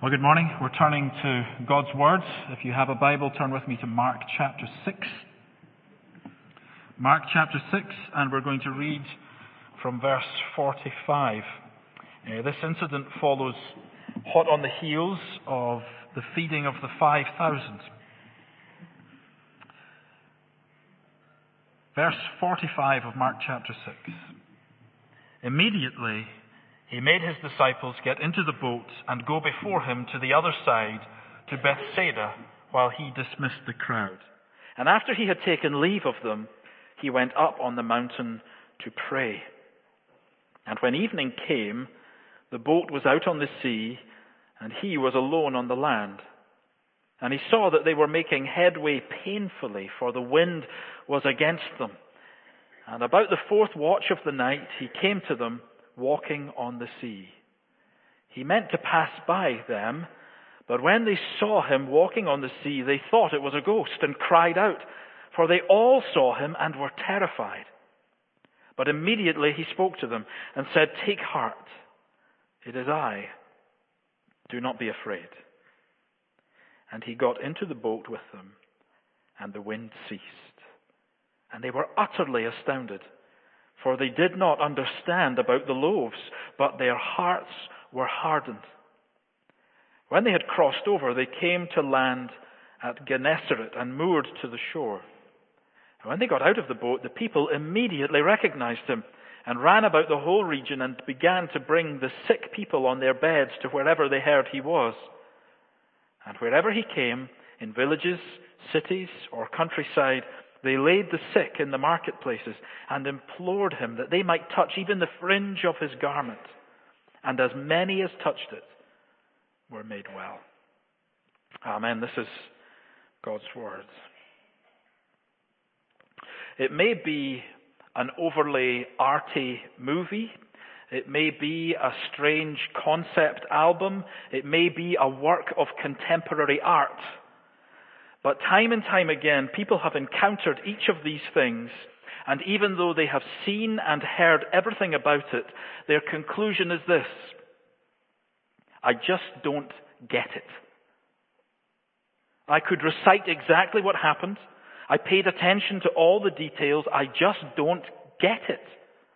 Well, good morning. We're turning to God's Word. If you have a Bible, turn with me to Mark chapter 6. Mark chapter 6, and we're going to read from verse 45. This incident follows hot on the heels of the feeding of the 5,000. Verse 45 of Mark chapter 6. Immediately, he made his disciples get into the boat and go before him to the other side, to Bethsaida, while he dismissed the crowd. And after he had taken leave of them, he went up on the mountain to pray. And when evening came, the boat was out on the sea, and he was alone on the land. And he saw that they were making headway painfully, for the wind was against them. And about the fourth watch of the night, he came to them, walking on the sea. He meant to pass by them, but when they saw him walking on the sea, they thought it was a ghost and cried out, for they all saw him and were terrified. But immediately he spoke to them and said, "Take heart, it is I. Do not be afraid." And he got into the boat with them, and the wind ceased. And they were utterly astounded, for they did not understand about the loaves, but their hearts were hardened. When they had crossed over, they came to land at Gennesaret and moored to the shore. And when they got out of the boat, the people immediately recognized him and ran about the whole region and began to bring the sick people on their beds to wherever they heard he was. And wherever he came, in villages, cities, or countryside, they laid the sick in the marketplaces and implored him that they might touch even the fringe of his garment. And as many as touched it were made well. Amen. This is God's word. It may be an overly arty movie. It may be a strange concept album. It may be a work of contemporary art. But time and time again, people have encountered each of these things, and even though they have seen and heard everything about it, their conclusion is this: I just don't get it. I could recite exactly what happened. I paid attention to all the details. I just don't get it.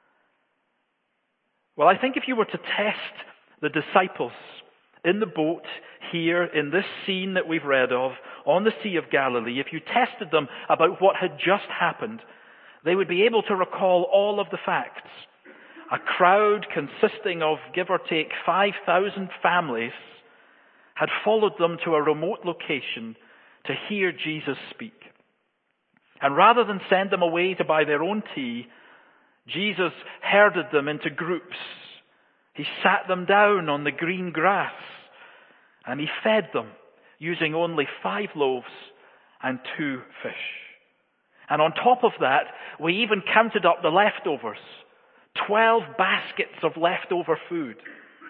Well, I think if you were to test the disciples in the boat here, in this scene that we've read of, on the Sea of Galilee, if you tested them about what had just happened, they would be able to recall all of the facts. A crowd consisting of, give or take, 5,000 families had followed them to a remote location to hear Jesus speak. And rather than send them away to buy their own tea, Jesus herded them into groups. He sat them down on the green grass, and he fed them using only 5 loaves and 2 fish. And on top of that, we even counted up the leftovers. 12 baskets of leftover food.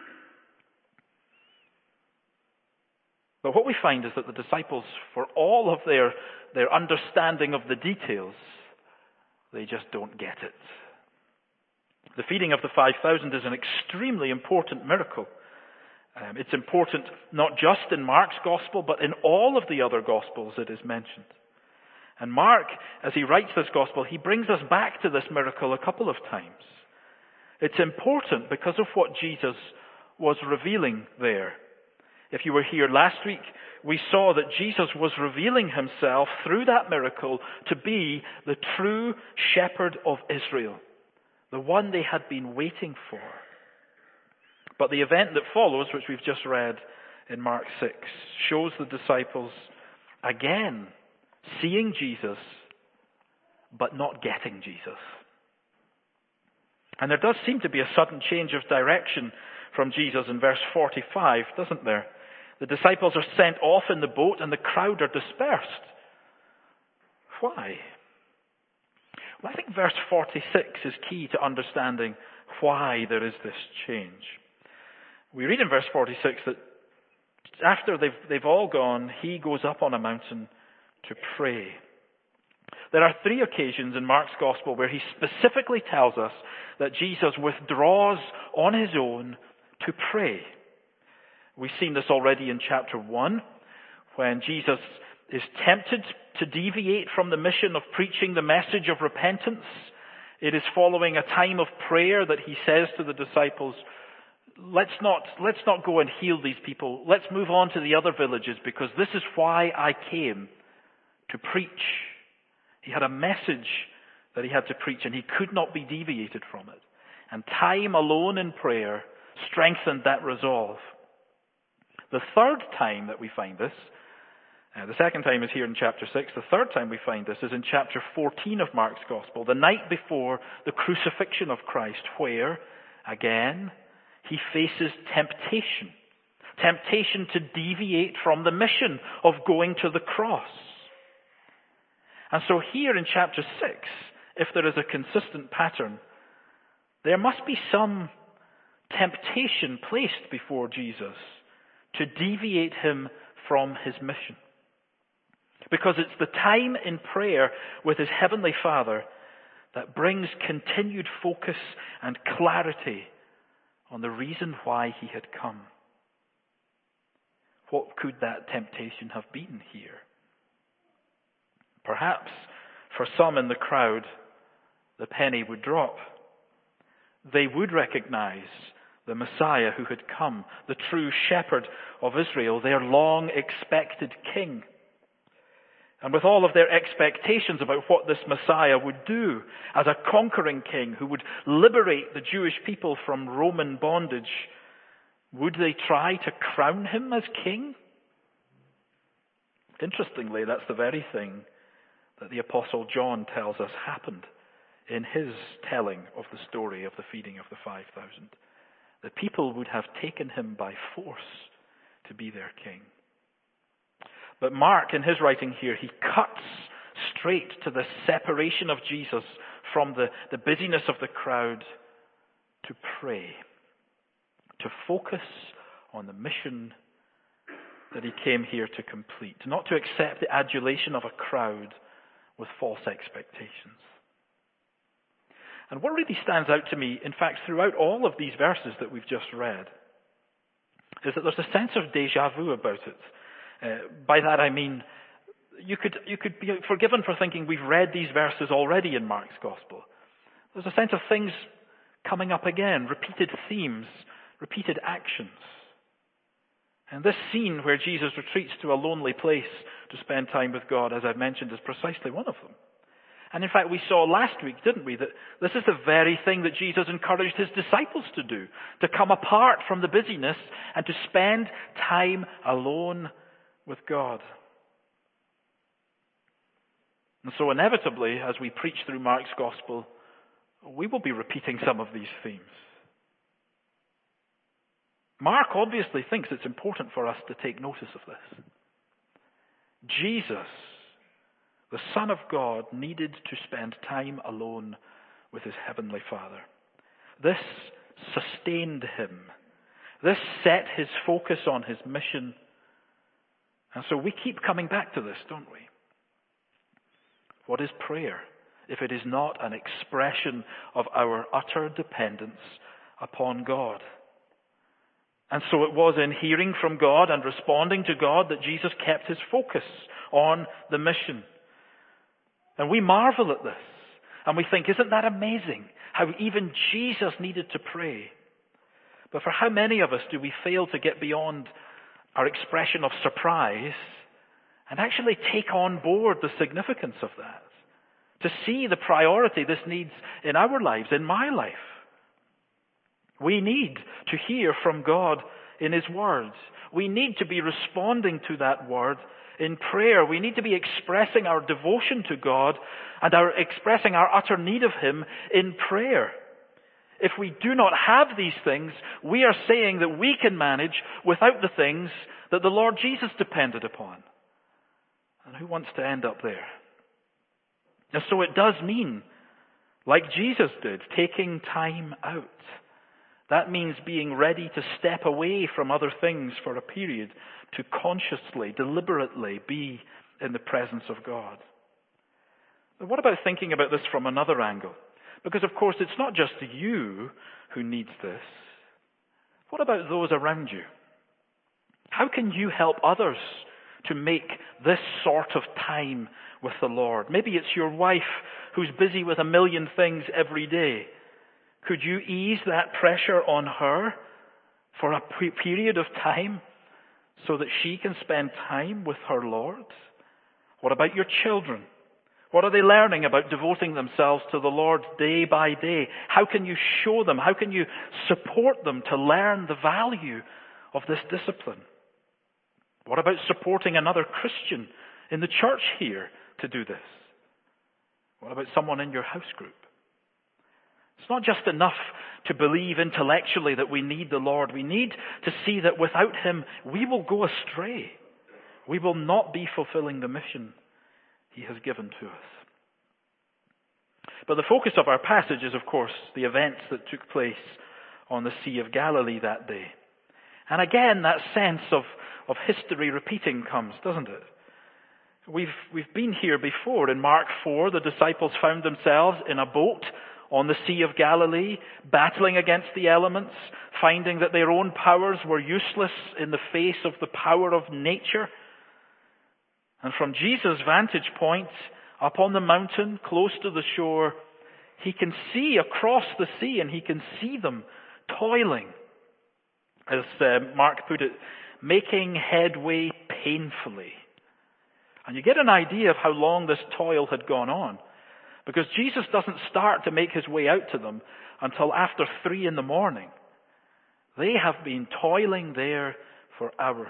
But what we find is that the disciples, for all of their understanding of the details, they just don't get it. The feeding of the 5,000 is an extremely important miracle. It's important not just in Mark's gospel, but in all of the other gospels it is mentioned. And Mark, as he writes this gospel, he brings us back to this miracle a couple of times. It's important because of what Jesus was revealing there. If you were here last week, we saw that Jesus was revealing himself through that miracle to be the true shepherd of Israel, the one they had been waiting for. But the event that follows, which we've just read in Mark 6, shows the disciples again seeing Jesus, but not getting Jesus. And there does seem to be a sudden change of direction from Jesus in verse 45, doesn't there? The disciples are sent off in the boat and the crowd are dispersed. Why? Well, I think verse 46 is key to understanding why there is this change. We read in verse 46 that after they've all gone, he goes up on a mountain to pray. There are 3 occasions in Mark's gospel where he specifically tells us that Jesus withdraws on his own to pray. We've seen this already in chapter 1, when Jesus is tempted to deviate from the mission of preaching the message of repentance. It is following a time of prayer that he says to the disciples, let's not go and heal these people. Let's move on to the other villages, because this is why I came to preach. He had a message that he had to preach, and he could not be deviated from it. And time alone in prayer strengthened that resolve. The third time that we find this, the second time is here in chapter 6. The third time we find this is in chapter 14 of Mark's Gospel, the night before the crucifixion of Christ, where, again, he faces temptation. Temptation to deviate from the mission of going to the cross. And so here in chapter 6, if there is a consistent pattern, there must be some temptation placed before Jesus to deviate him from his mission. Because it's the time in prayer with his heavenly Father that brings continued focus and clarity on the reason why he had come. What could that temptation have been here? Perhaps for some in the crowd, the penny would drop. They would recognize the Messiah who had come, the true shepherd of Israel, their long-expected king. And with all of their expectations about what this Messiah would do as a conquering king who would liberate the Jewish people from Roman bondage, would they try to crown him as king? Interestingly, that's the very thing that the Apostle John tells us happened in his telling of the story of the feeding of the 5,000. The people would have taken him by force to be their king. But Mark, in his writing here, he cuts straight to the separation of Jesus from the busyness of the crowd to pray, to focus on the mission that he came here to complete, not to accept the adulation of a crowd with false expectations. And what really stands out to me, in fact, throughout all of these verses that we've just read, is that there's a sense of déjà vu about it. By that I mean, you could be forgiven for thinking we've read these verses already in Mark's Gospel. There's a sense of things coming up again, repeated themes, repeated actions. And this scene where Jesus retreats to a lonely place to spend time with God, as I've mentioned, is precisely one of them. And in fact, we saw last week, didn't we, that this is the very thing that Jesus encouraged his disciples to do, to come apart from the busyness and to spend time alone with God. And so inevitably, as we preach through Mark's Gospel, we will be repeating some of these themes. Mark obviously thinks it's important for us to take notice of this. Jesus, the Son of God, needed to spend time alone with his heavenly Father. This sustained him. This set his focus on his mission. And so we keep coming back to this, don't we? What is prayer if it is not an expression of our utter dependence upon God? And so it was in hearing from God and responding to God that Jesus kept his focus on the mission. And we marvel at this. And we think, isn't that amazing? How even Jesus needed to pray. But for how many of us do we fail to get beyond our expression of surprise and actually take on board the significance of that? To see the priority this needs in our lives, in my life. We need to hear from God in his words. We need to be responding to that word in prayer. We need to be expressing our devotion to God and expressing our utter need of him in prayer. If we do not have these things, we are saying that we can manage without the things that the Lord Jesus depended upon. And who wants to end up there? And so it does mean, like Jesus did, taking time out. That means being ready to step away from other things for a period to consciously, deliberately be in the presence of God. But what about thinking about this from another angle? Because, of course, it's not just you who needs this. What about those around you? How can you help others to make this sort of time with the Lord? Maybe it's your wife who's busy with a million things every day. Could you ease that pressure on her for a period of time so that she can spend time with her Lord? What about your children? What are they learning about devoting themselves to the Lord day by day? How can you show them? How can you support them to learn the value of this discipline? What about supporting another Christian in the church here to do this? What about someone in your house group? It's not just enough to believe intellectually that we need the Lord. We need to see that without Him, we will go astray. We will not be fulfilling the mission He has given to us. But the focus of our passage is, of course, the events that took place on the Sea of Galilee that day. And again, that sense of history repeating comes, doesn't it? We've been here before. In Mark 4, the disciples found themselves in a boat on the Sea of Galilee, battling against the elements, finding that their own powers were useless in the face of the power of nature. And from Jesus' vantage point, up on the mountain, close to the shore, he can see across the sea and he can see them toiling. As Mark put it, making headway painfully. And you get an idea of how long this toil had gone on. Because Jesus doesn't start to make his way out to them until after 3 a.m. They have been toiling there for hours.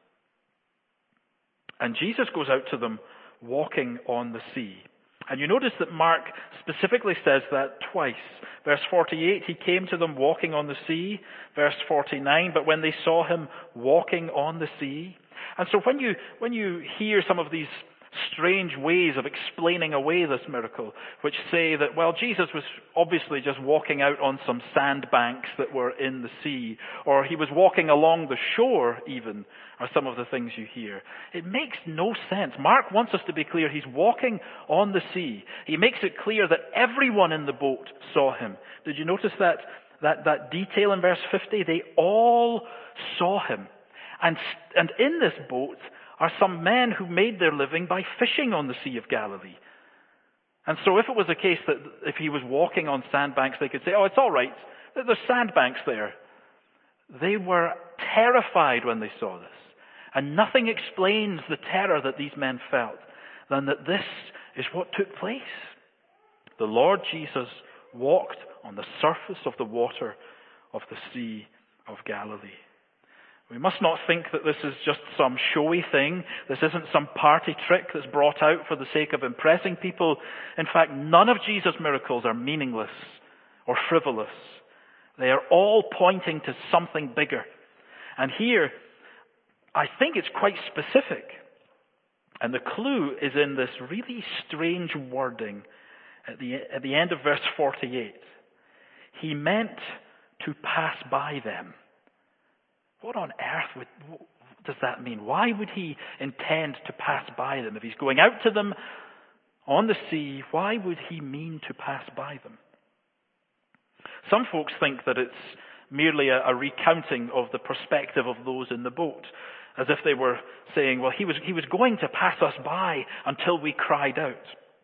And Jesus goes out to them walking on the sea. And you notice that Mark specifically says that twice. Verse 48, he came to them walking on the sea. Verse 49, but when they saw him walking on the sea. And so when you hear some of these strange ways of explaining away this miracle, which say that, well, Jesus was obviously just walking out on some sandbanks that were in the sea, or he was walking along the shore even, are some of the things you hear. It makes no sense. Mark wants us to be clear. He's walking on the sea. He makes it clear that everyone in the boat saw him. Did you notice that detail in verse 50? They all saw him. And in this boat are some men who made their living by fishing on the Sea of Galilee. And so if it was the case that if he was walking on sandbanks, they could say, oh, it's all right, there's sandbanks there. They were terrified when they saw this. And nothing explains the terror that these men felt than that this is what took place. The Lord Jesus walked on the surface of the water of the Sea of Galilee. We must not think that this is just some showy thing. This isn't some party trick that's brought out for the sake of impressing people. In fact, none of Jesus' miracles are meaningless or frivolous. They are all pointing to something bigger. And here, I think it's quite specific. And the clue is in this really strange wording at the end of verse 48. He meant to pass by them. What on earth does that mean? Why would he intend to pass by them? If he's going out to them on the sea, why would he mean to pass by them? Some folks think that it's merely a recounting of the perspective of those in the boat, as if they were saying, well, he was going to pass us by until we cried out.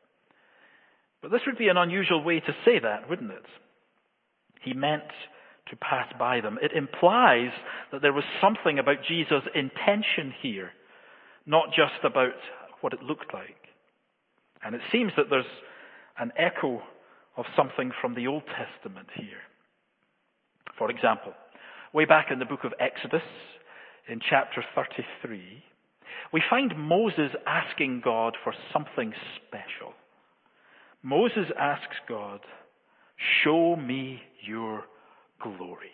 But this would be an unusual way to say that, wouldn't it? He meant to pass by them. It implies that there was something about Jesus' intention here, not just about what it looked like. And it seems that there's an echo of something from the Old Testament here. For example, way back in the book of Exodus, in chapter 33, we find Moses asking God for something special. Moses asks God, "Show me your glory."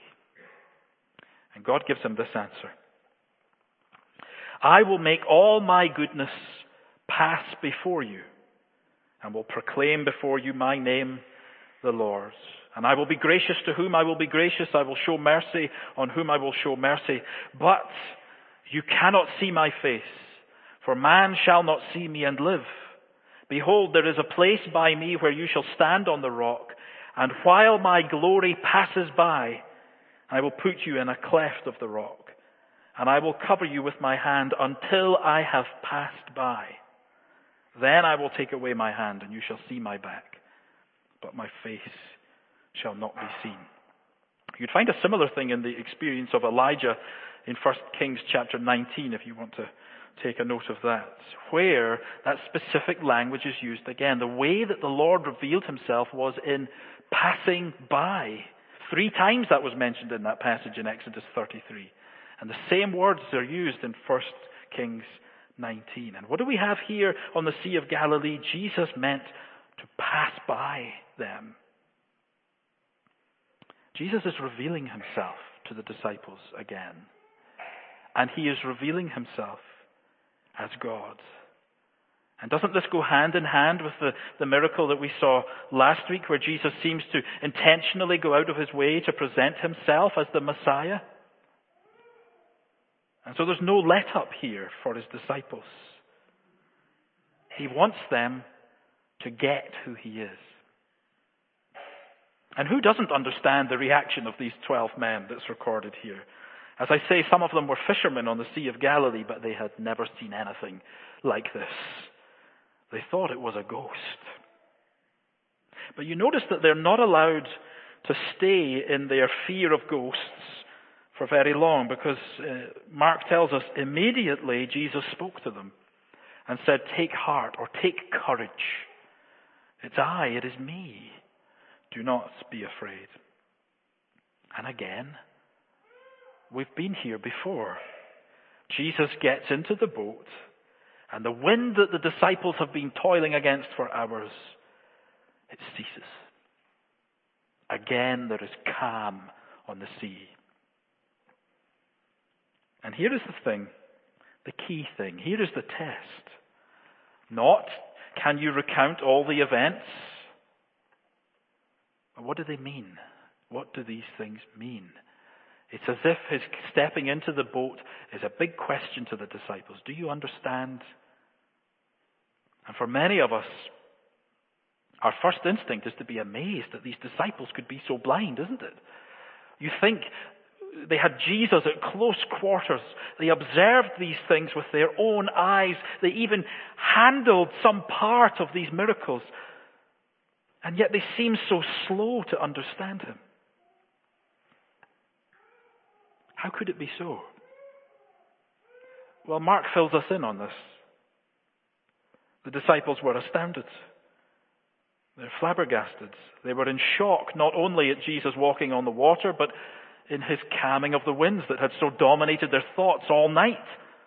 And God gives him this answer. "I will make all my goodness pass before you, and will proclaim before you my name, the Lord. And I will be gracious to whom I will be gracious. I will show mercy on whom I will show mercy. But you cannot see my face, for man shall not see me and live. Behold, there is a place by me where you shall stand on the rock. And while my glory passes by, I will put you in a cleft of the rock, and I will cover you with my hand until I have passed by. Then I will take away my hand, and you shall see my back, but my face shall not be seen." You'd find a similar thing in the experience of Elijah in 1 Kings chapter 19, if you want to take a note of that, where that specific language is used again. The way that the Lord revealed himself was in passing by. 3 times that was mentioned in that passage in Exodus 33. And the same words are used in 1 Kings 19. And what do we have here on the Sea of Galilee? Jesus meant to pass by them. Jesus is revealing himself to the disciples again. And he is revealing himself as God. And doesn't this go hand in hand with the miracle that we saw last week, where Jesus seems to intentionally go out of his way to present himself as the Messiah? And so there's no let up here for his disciples. He wants them to get who he is. And who doesn't understand the reaction of these 12 men that's recorded here? As I say, some of them were fishermen on the Sea of Galilee, but they had never seen anything like this. They thought it was a ghost. But you notice that they're not allowed to stay in their fear of ghosts for very long, because Mark tells us immediately Jesus spoke to them and said, "Take heart," or "Take courage. It's I, it is me. Do not be afraid." And again, we've been here before. Jesus gets into the boat, and the wind that the disciples have been toiling against for hours, it ceases. Again, there is calm on the sea. And here is the thing, the key thing. Here is the test. Not, can you recount all the events? But what do they mean? What do these things mean? It's as if his stepping into the boat is a big question to the disciples. Do you understand? And for many of us, our first instinct is to be amazed that these disciples could be so blind, isn't it? You think they had Jesus at close quarters. They observed these things with their own eyes. They even handled some part of these miracles. And yet they seem so slow to understand him. How could it be so? Well, Mark fills us in on this. The disciples were astounded. They're flabbergasted. They were in shock, not only at Jesus walking on the water, but in his calming of the winds that had so dominated their thoughts all night.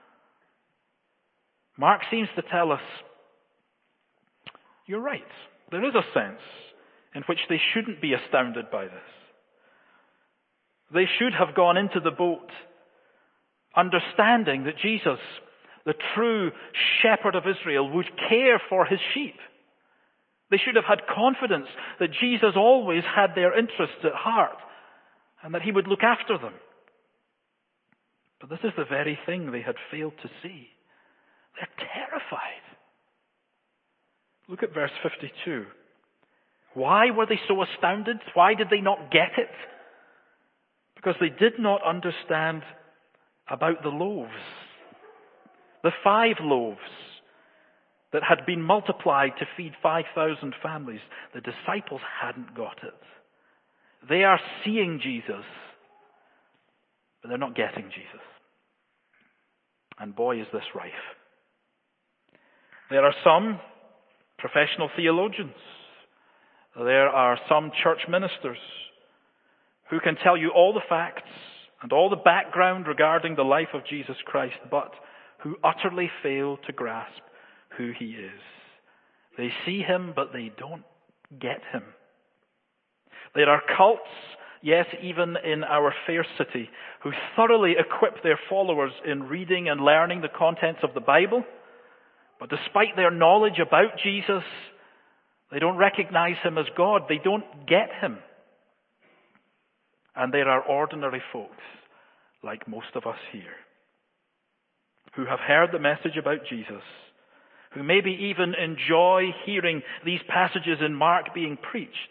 Mark seems to tell us, you're right. There is a sense in which they shouldn't be astounded by this. They should have gone into the boat understanding that Jesus, the true shepherd of Israel, would care for his sheep. They should have had confidence that Jesus always had their interests at heart and that he would look after them. But this is the very thing they had failed to see. They're terrified. Look at verse 52. Why were they so astounded? Why did they not get it? Because they did not understand about the loaves. The 5 loaves that had been multiplied to feed 5,000 families. The disciples hadn't got it. They are seeing Jesus, but they're not getting Jesus. And boy, is this rife. There are some professional theologians. There are some church ministers who can tell you all the facts and all the background regarding the life of Jesus Christ, but who utterly fail to grasp who he is. They see him, but they don't get him. There are cults, yes, even in our fair city, who thoroughly equip their followers in reading and learning the contents of the Bible, but despite their knowledge about Jesus, they don't recognize him as God. They don't get him. And there are ordinary folks, like most of us here, who have heard the message about Jesus, who maybe even enjoy hearing these passages in Mark being preached,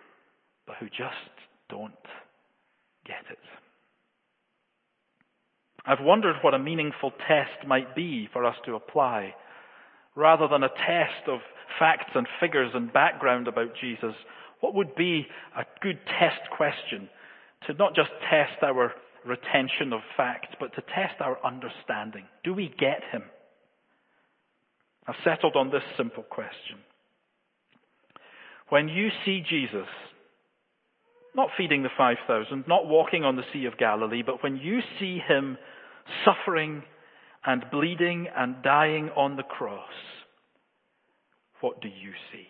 but who just don't get it. I've wondered what a meaningful test might be for us to apply. Rather than a test of facts and figures and background about Jesus, what would be a good test question to not just test our retention of facts, but to test our understanding? Do we get him? I've settled on this simple question. When you see Jesus, not feeding the 5,000, not walking on the Sea of Galilee, but when you see him suffering and bleeding and dying on the cross, what do you see?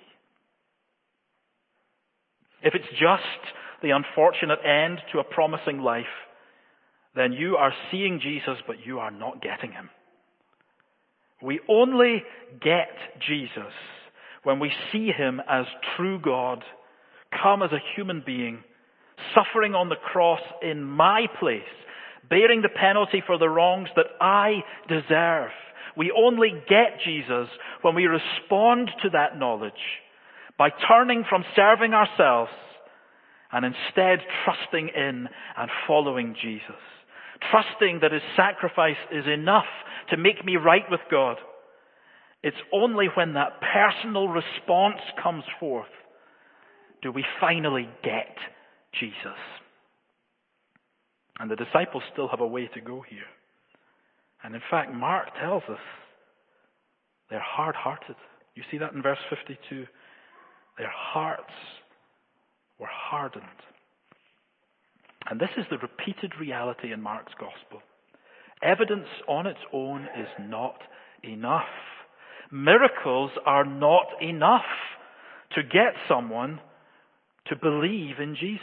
If it's just the unfortunate end to a promising life, then you are seeing Jesus, but you are not getting him. We only get Jesus when we see him as true God, come as a human being, suffering on the cross in my place, bearing the penalty for the wrongs that I deserve. We only get Jesus when we respond to that knowledge by turning from serving ourselves and instead trusting in and following Jesus. Trusting that his sacrifice is enough to make me right with God. It's only when that personal response comes forth do we finally get Jesus. And the disciples still have a way to go here. And in fact, Mark tells us they're hard-hearted. You see that in verse 52? Their hearts were hardened. And this is the repeated reality in Mark's gospel. Evidence on its own is not enough. Miracles are not enough to get someone to believe in Jesus.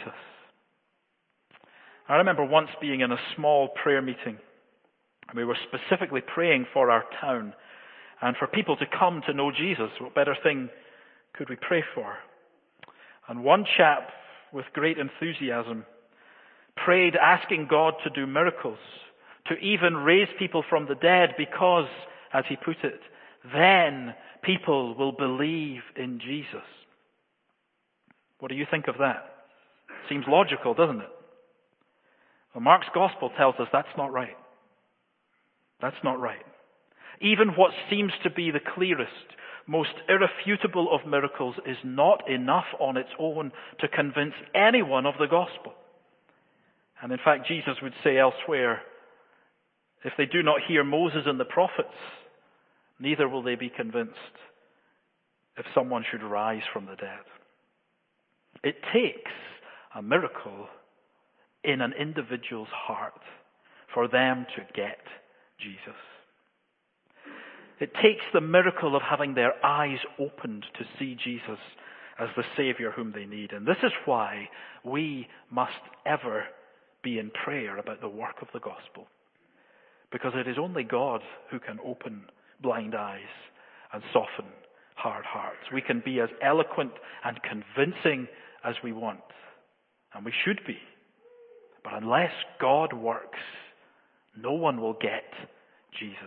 I remember once being in a small prayer meeting. We were specifically praying for our town and for people to come to know Jesus. What better thing could we pray for? And one chap with great enthusiasm prayed asking God to do miracles, to even raise people from the dead because, as he put it, then people will believe in Jesus. What do you think of that? Seems logical, doesn't it? Well, Mark's gospel tells us that's not right. That's not right. Even what seems to be the clearest, most irrefutable of miracles is not enough on its own to convince anyone of the gospel. And in fact, Jesus would say elsewhere, if they do not hear Moses and the prophets, neither will they be convinced if someone should rise from the dead. It takes a miracle in an individual's heart for them to get Jesus. It takes the miracle of having their eyes opened to see Jesus as the Savior whom they need. And this is why we must ever be in prayer about the work of the gospel. Because it is only God who can open blind eyes and soften hard hearts. We can be as eloquent and convincing as we want. And we should be. But unless God works, no one will get Jesus.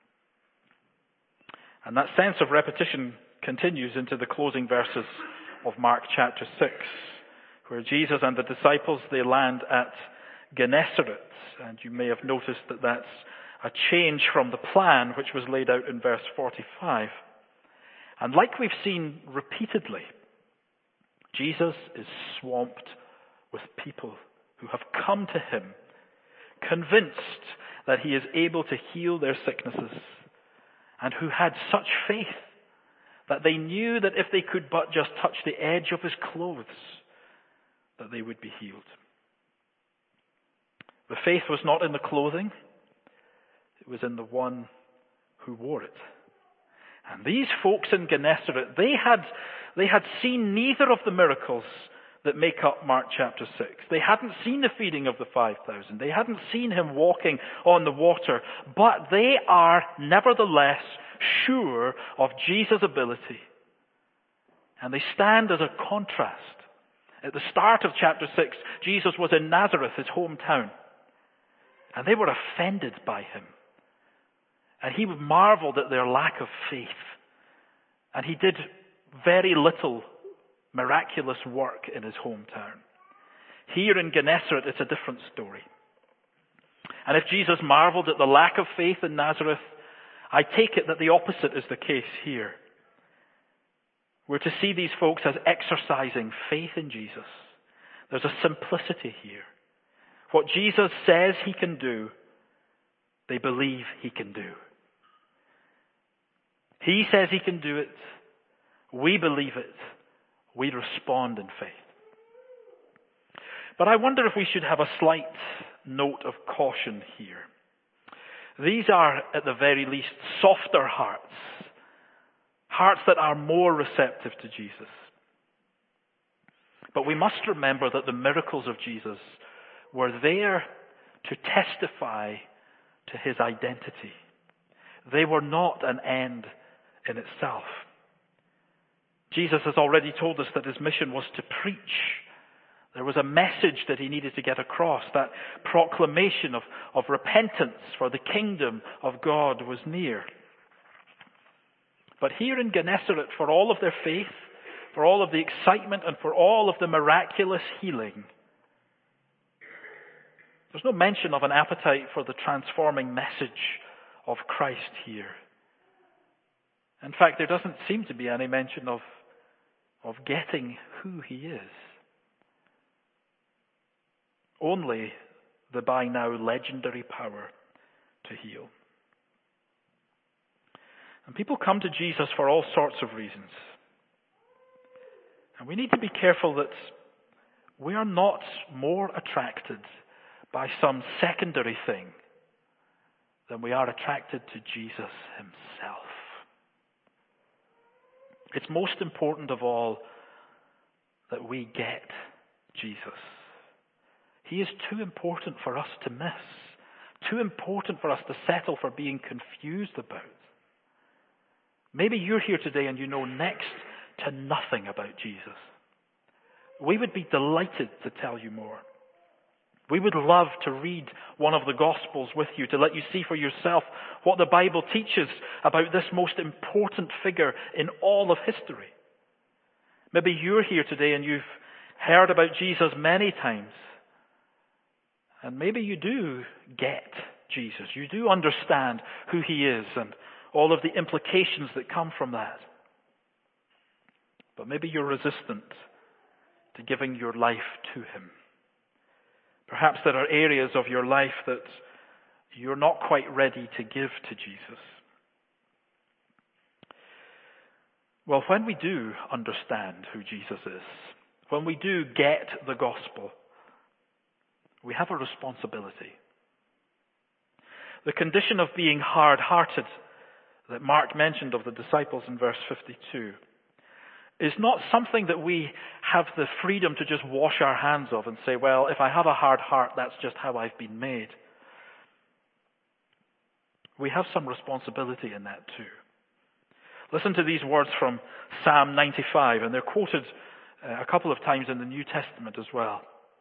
And that sense of repetition continues into the closing verses of Mark chapter 6, where Jesus and the disciples, they land at Gennesaret. And you may have noticed that that's a change from the plan which was laid out in verse 45. And like we've seen repeatedly, Jesus is swamped with people who have come to him, convinced that he is able to heal their sicknesses, and who had such faith that they knew that if they could but just touch the edge of his clothes, that they would be healed. The faith was not in the clothing, it was in the one who wore it. And these folks in Gennesaret, they had seen neither of the miracles that make up Mark chapter 6. They hadn't seen the feeding of the 5,000. They hadn't seen him walking on the water. But they are nevertheless sure of Jesus' ability. And they stand as a contrast. At the start of chapter 6, Jesus was in Nazareth, his hometown. And they were offended by him. And he marveled at their lack of faith. And he did very little miraculous work in his hometown. Here in Gennesaret, it's a different story. And if Jesus marveled at the lack of faith in Nazareth, I take it that the opposite is the case here. We're to see these folks as exercising faith in Jesus. There's a simplicity here. What Jesus says he can do, they believe he can do. He says he can do it. We believe it. We respond in faith. But I wonder if we should have a slight note of caution here. These are, at the very least, softer hearts. Hearts that are more receptive to Jesus. But we must remember that the miracles of Jesus were there to testify to his identity. They were not an end in itself. Jesus has already told us that his mission was to preach. There was a message that he needed to get across. That proclamation of repentance, for the kingdom of God was near. But here in Gennesaret, for all of their faith, for all of the excitement, and for all of the miraculous healing, there's no mention of an appetite for the transforming message of Christ here. In fact, there doesn't seem to be any mention of getting who he is. Only the by now legendary power to heal. And people come to Jesus for all sorts of reasons. And we need to be careful that we are not more attracted by some secondary thing than we are attracted to Jesus himself. It's most important of all that we get Jesus. He is too important for us to miss. Too important for us to settle for being confused about. Maybe you're here today and you know next to nothing about Jesus. We would be delighted to tell you more. We would love to read one of the Gospels with you to let you see for yourself what the Bible teaches about this most important figure in all of history. Maybe you're here today and you've heard about Jesus many times. And maybe you do get Jesus. You do understand who he is and all of the implications that come from that. But maybe you're resistant to giving your life to him. Perhaps there are areas of your life that you're not quite ready to give to Jesus. Well, when we do understand who Jesus is, when we do get the gospel, we have a responsibility. The condition of being hard-hearted that Mark mentioned of the disciples in verse 52 is not something that we have the freedom to just wash our hands of and say, well, if I have a hard heart, that's just how I've been made. We have some responsibility in that too. Listen to these words from Psalm 95, and they're quoted a couple of times in the New Testament as well.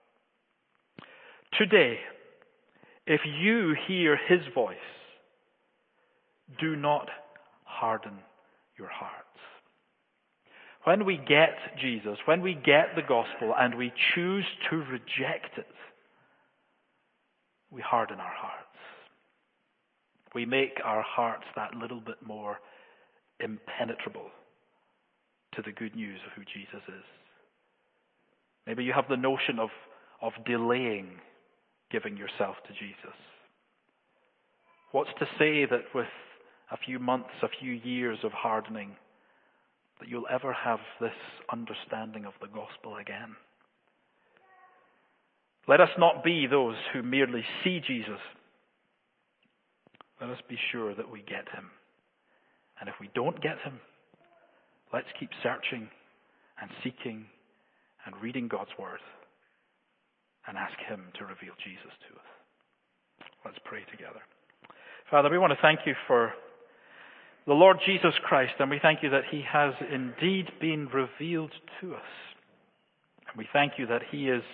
Today, if you hear his voice, do not harden your hearts. When we get Jesus, when we get the gospel and we choose to reject it, we harden our hearts. We make our hearts that little bit more impenetrable to the good news of who Jesus is. Maybe you have the notion of delaying giving yourself to Jesus. What's to say that with a few months, a few years of hardening, that you'll ever have this understanding of the gospel again? Let us not be those who merely see Jesus. Let us be sure that we get him. And if we don't get him, let's keep searching and seeking and reading God's word and ask him to reveal Jesus to us. Let's pray together. Father, we want to thank you for the Lord Jesus Christ, and we thank you that he has indeed been revealed to us. And we thank you that he is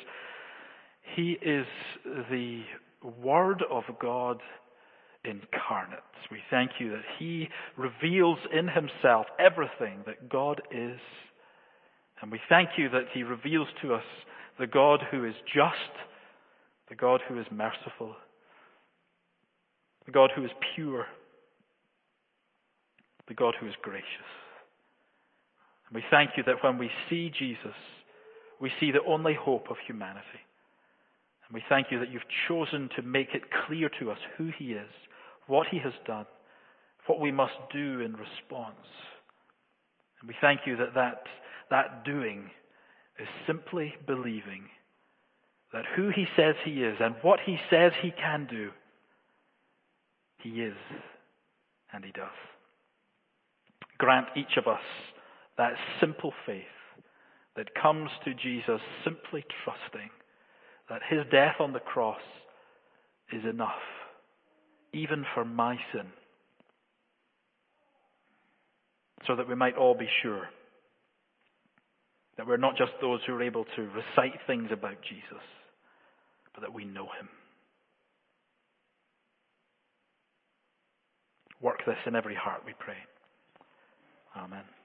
the Word of God incarnate. We thank you that he reveals in himself everything that God is. And we thank you that he reveals to us the God who is just, the God who is merciful, the God who is pure, the God who is gracious. And we thank you that when we see Jesus, we see the only hope of humanity. And we thank you that you've chosen to make it clear to us who he is, what he has done, what we must do in response. And we thank you that doing is simply believing that who he says he is and what he says he can do, he is and he does. Grant each of us that simple faith that comes to Jesus simply trusting that his death on the cross is enough, even for my sin, so that we might all be sure that we're not just those who are able to recite things about Jesus, but that we know him. Work this in every heart, we pray. Amen.